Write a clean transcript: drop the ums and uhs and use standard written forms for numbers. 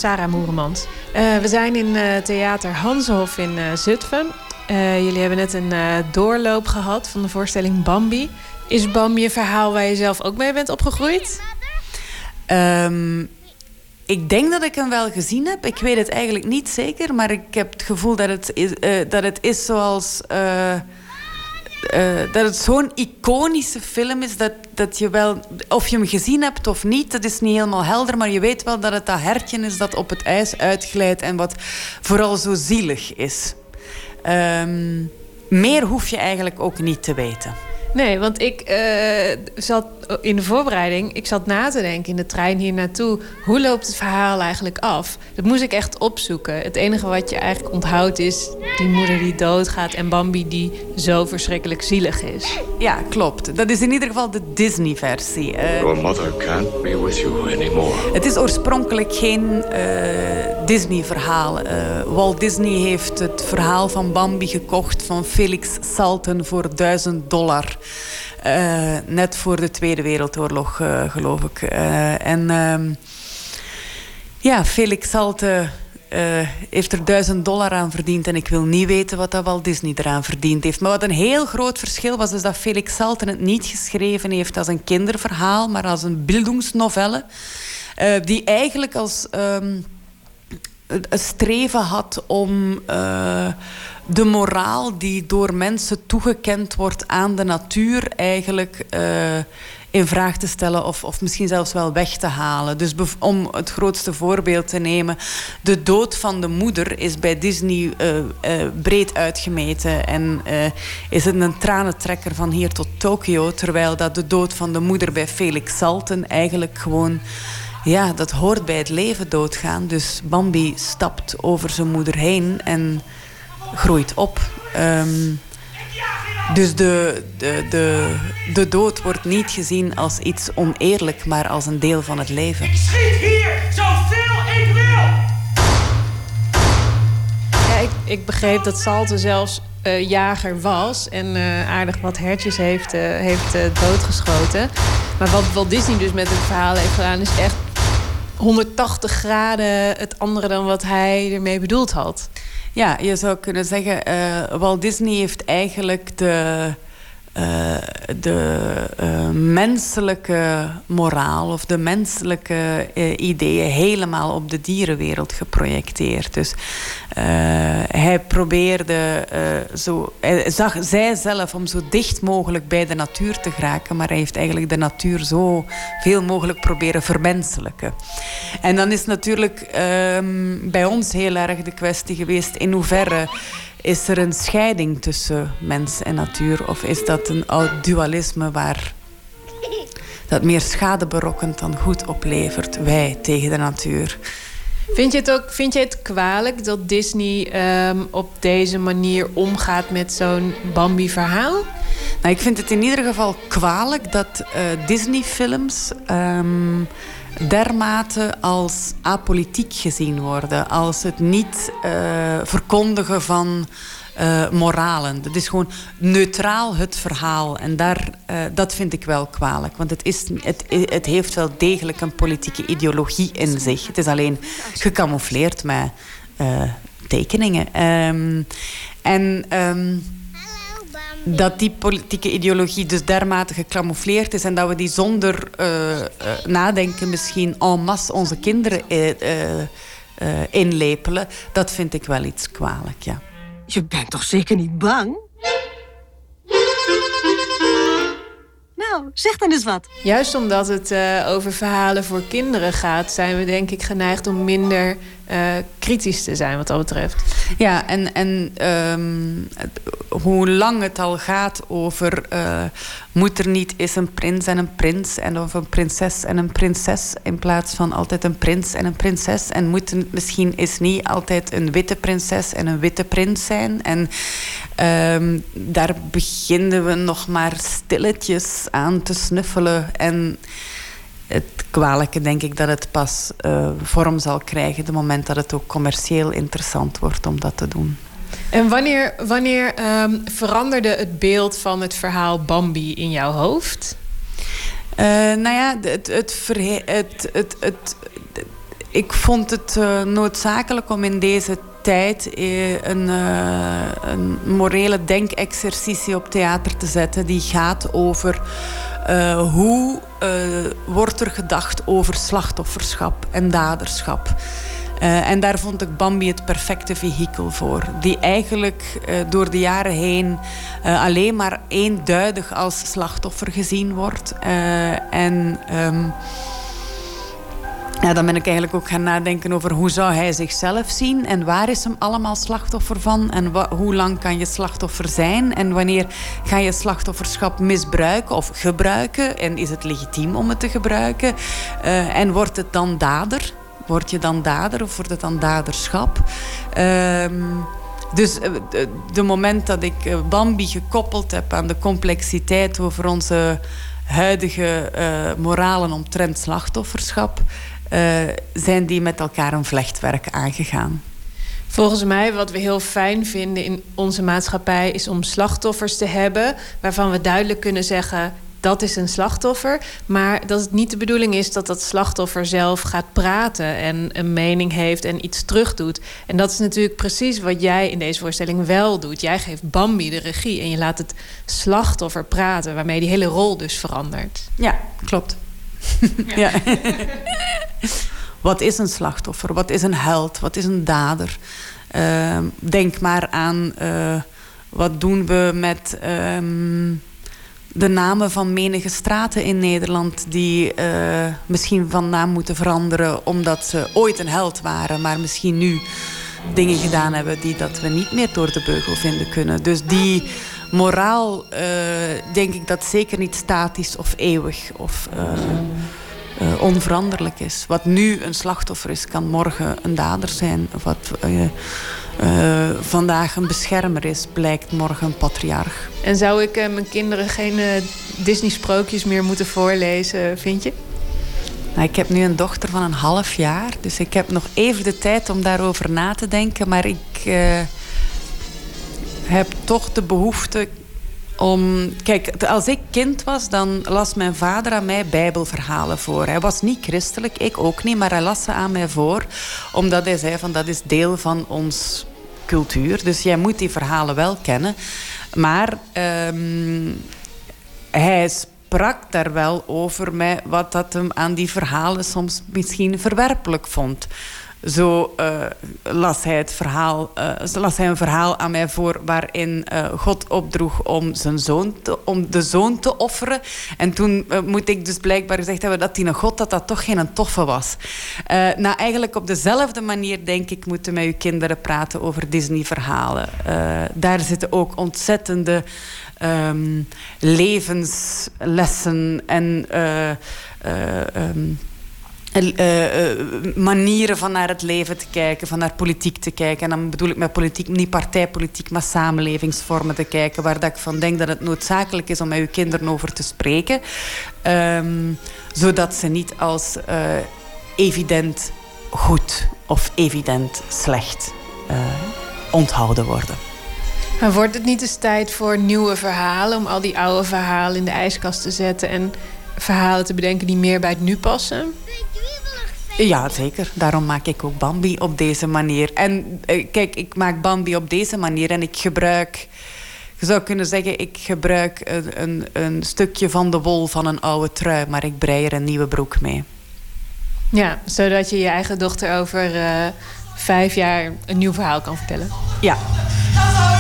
Sarah Moeremans. We zijn in theater Hanshof in Zutphen. Jullie hebben net een doorloop gehad van de voorstelling Bambi. Is Bambi een verhaal waar je zelf ook mee bent opgegroeid? Ik denk dat ik hem wel gezien heb. Ik weet het eigenlijk niet zeker. Maar ik heb het gevoel dat het is zoals... dat het zo'n iconische film is dat je wel... Of je hem gezien hebt of niet, dat is niet helemaal helder. Maar je weet wel dat het dat hertje is dat op het ijs uitglijdt. En wat vooral zo zielig is. Meer hoef je eigenlijk ook niet te weten. Nee, want ik zat in de voorbereiding... Ik zat na te denken in de trein hier naartoe... hoe loopt het verhaal eigenlijk af? Dat moest ik echt opzoeken. Het enige wat je eigenlijk onthoudt is... die moeder die doodgaat en Bambi die zo verschrikkelijk zielig is. Ja, klopt. Dat is in ieder geval de Disney-versie. Your mother can't be with you anymore. Het is oorspronkelijk geen Disney-verhaal. Walt Disney heeft het verhaal van Bambi gekocht... van Felix Salten voor $1000... net voor de Tweede Wereldoorlog, geloof ik. Felix Salten heeft er $1000 aan verdiend... en ik wil niet weten wat dat Walt Disney eraan verdiend heeft. Maar wat een heel groot verschil was... is dat Felix Salten het niet geschreven heeft als een kinderverhaal... maar als een bildungsnovelle... die eigenlijk als een streven had om... de moraal die door mensen toegekend wordt aan de natuur eigenlijk in vraag te stellen of misschien zelfs wel weg te halen. Dus om het grootste voorbeeld te nemen, de dood van de moeder is bij Disney breed uitgemeten en is het een tranentrekker van hier tot Tokio, terwijl dat de dood van de moeder bij Felix Salten eigenlijk gewoon... Ja, dat hoort bij het leven doodgaan. Dus Bambi stapt over zijn moeder heen en groeit op. Dus de dood wordt niet gezien als iets oneerlijk, maar als een deel van het leven. Ik schiet hier zoveel ik wil! Ja, ik begreep dat Salten zelfs jager was en aardig wat hertjes heeft doodgeschoten. Maar wat Walt Disney dus met het verhaal heeft gedaan is echt 180 graden het andere dan wat hij ermee bedoeld had. Ja, je zou kunnen zeggen, Walt Disney heeft eigenlijk de menselijke moraal of de menselijke ideeën helemaal op de dierenwereld geprojecteerd. Dus hij probeerde hij zag zij zelf om zo dicht mogelijk bij de natuur te geraken, maar hij heeft eigenlijk de natuur zo veel mogelijk proberen vermenselijken. En dan is natuurlijk bij ons heel erg de kwestie geweest in hoeverre is er een scheiding tussen mens en natuur? Of is dat een oud dualisme waar dat meer schade berokkent dan goed oplevert? Wij tegen de natuur. Vind je het kwalijk dat Disney op deze manier omgaat met zo'n Bambi-verhaal? Nou, ik vind het in ieder geval kwalijk dat Disney-films... dermate als apolitiek gezien worden. Als het niet verkondigen van moralen. Dat is gewoon neutraal het verhaal. En dat vind ik wel kwalijk. Want het heeft wel degelijk een politieke ideologie in zich. Het is alleen gecamoufleerd met tekeningen. Dat die politieke ideologie dus dermate gecamoufleerd is... en dat we die zonder nadenken misschien en masse onze kinderen inlepelen... dat vind ik wel iets kwalijk, ja. Je bent toch zeker niet bang? Nou, zeg dan eens wat. Juist omdat het over verhalen voor kinderen gaat... zijn we denk ik geneigd om minder kritisch te zijn wat dat betreft. Ja, en hoe lang het al gaat over... moet er niet eens een prins en een prins... en of een prinses en een prinses... in plaats van altijd een prins en een prinses... en moet het misschien eens niet altijd een witte prinses... en een witte prins zijn... en daar beginnen we nog maar stilletjes aan te snuffelen... en het kwalijke denk ik dat het pas vorm zal krijgen... op het moment dat het ook commercieel interessant wordt om dat te doen. En wanneer veranderde het beeld van het verhaal Bambi in jouw hoofd? ik vond het noodzakelijk om in deze tijd een morele denkexercitie op theater te zetten. Die gaat over hoe wordt er gedacht over slachtofferschap en daderschap. En daar vond ik Bambi het perfecte vehikel voor. Die eigenlijk door de jaren heen alleen maar eenduidig als slachtoffer gezien wordt. Dan ben ik eigenlijk ook gaan nadenken over hoe zou hij zichzelf zien en waar is hem allemaal slachtoffer van en hoe lang kan je slachtoffer zijn en wanneer ga je slachtofferschap misbruiken of gebruiken en is het legitiem om het te gebruiken en wordt het dan dader? Word je dan dader of wordt het dan daderschap? Dus de moment dat ik Bambi gekoppeld heb aan de complexiteit over onze huidige moralen omtrent slachtofferschap, zijn die met elkaar een vlechtwerk aangegaan. Volgens mij, wat we heel fijn vinden in onze maatschappij, is om slachtoffers te hebben waarvan we duidelijk kunnen zeggen, dat is een slachtoffer, maar dat het niet de bedoeling is dat dat slachtoffer zelf gaat praten en een mening heeft en iets terugdoet. En dat is natuurlijk precies wat jij in deze voorstelling wel doet. Jij geeft Bambi de regie en je laat het slachtoffer praten, waarmee die hele rol dus verandert. Ja, klopt. Ja. Wat is een slachtoffer? Wat is een held? Wat is een dader? Denk maar aan wat doen we met de namen van menige straten in Nederland die misschien van naam moeten veranderen omdat ze ooit een held waren, maar misschien nu dingen gedaan hebben die dat we niet meer door de beugel vinden kunnen. Dus die moraal denk ik dat zeker niet statisch of eeuwig of onveranderlijk is. Wat nu een slachtoffer is, kan morgen een dader zijn. Wat vandaag een beschermer is, blijkt morgen een patriarch. En zou ik mijn kinderen geen Disney-sprookjes meer moeten voorlezen, vind je? Nou, ik heb nu een dochter van 1,5 jaar. Dus ik heb nog even de tijd om daarover na te denken. Maar ik heb toch de behoefte om... Kijk, als ik kind was, dan las mijn vader aan mij bijbelverhalen voor. Hij was niet christelijk, ik ook niet, maar hij las ze aan mij voor. Omdat hij zei van dat is deel van ons cultuur. Dus jij moet die verhalen wel kennen. Maar hij sprak daar wel over mij wat dat hem aan die verhalen soms misschien verwerpelijk vond. Zo las hij een verhaal aan mij voor waarin God opdroeg om de zoon te offeren. En toen moet ik dus blijkbaar gezegd hebben dat die God dat toch geen toffe was. Nou, eigenlijk op dezelfde manier denk ik moeten met uw kinderen praten over Disney-verhalen. Daar zitten ook ontzettende levenslessen en manieren van naar het leven te kijken, van naar politiek te kijken. En dan bedoel ik met politiek niet partijpolitiek, maar samenlevingsvormen te kijken, waar dat ik van denk dat het noodzakelijk is om met uw kinderen over te spreken. Zodat ze niet als evident goed of evident slecht onthouden worden. Maar wordt het niet eens tijd voor nieuwe verhalen, om al die oude verhalen in de ijskast te zetten en verhalen te bedenken die meer bij het nu passen? Ja, zeker. Daarom maak ik ook Bambi op deze manier. En kijk, ik maak Bambi op deze manier en ik gebruik... Je zou kunnen zeggen, ik gebruik een stukje van de wol van een oude trui, maar ik brei er een nieuwe broek mee. Ja, zodat je je eigen dochter over 5 jaar een nieuw verhaal kan vertellen. Ja.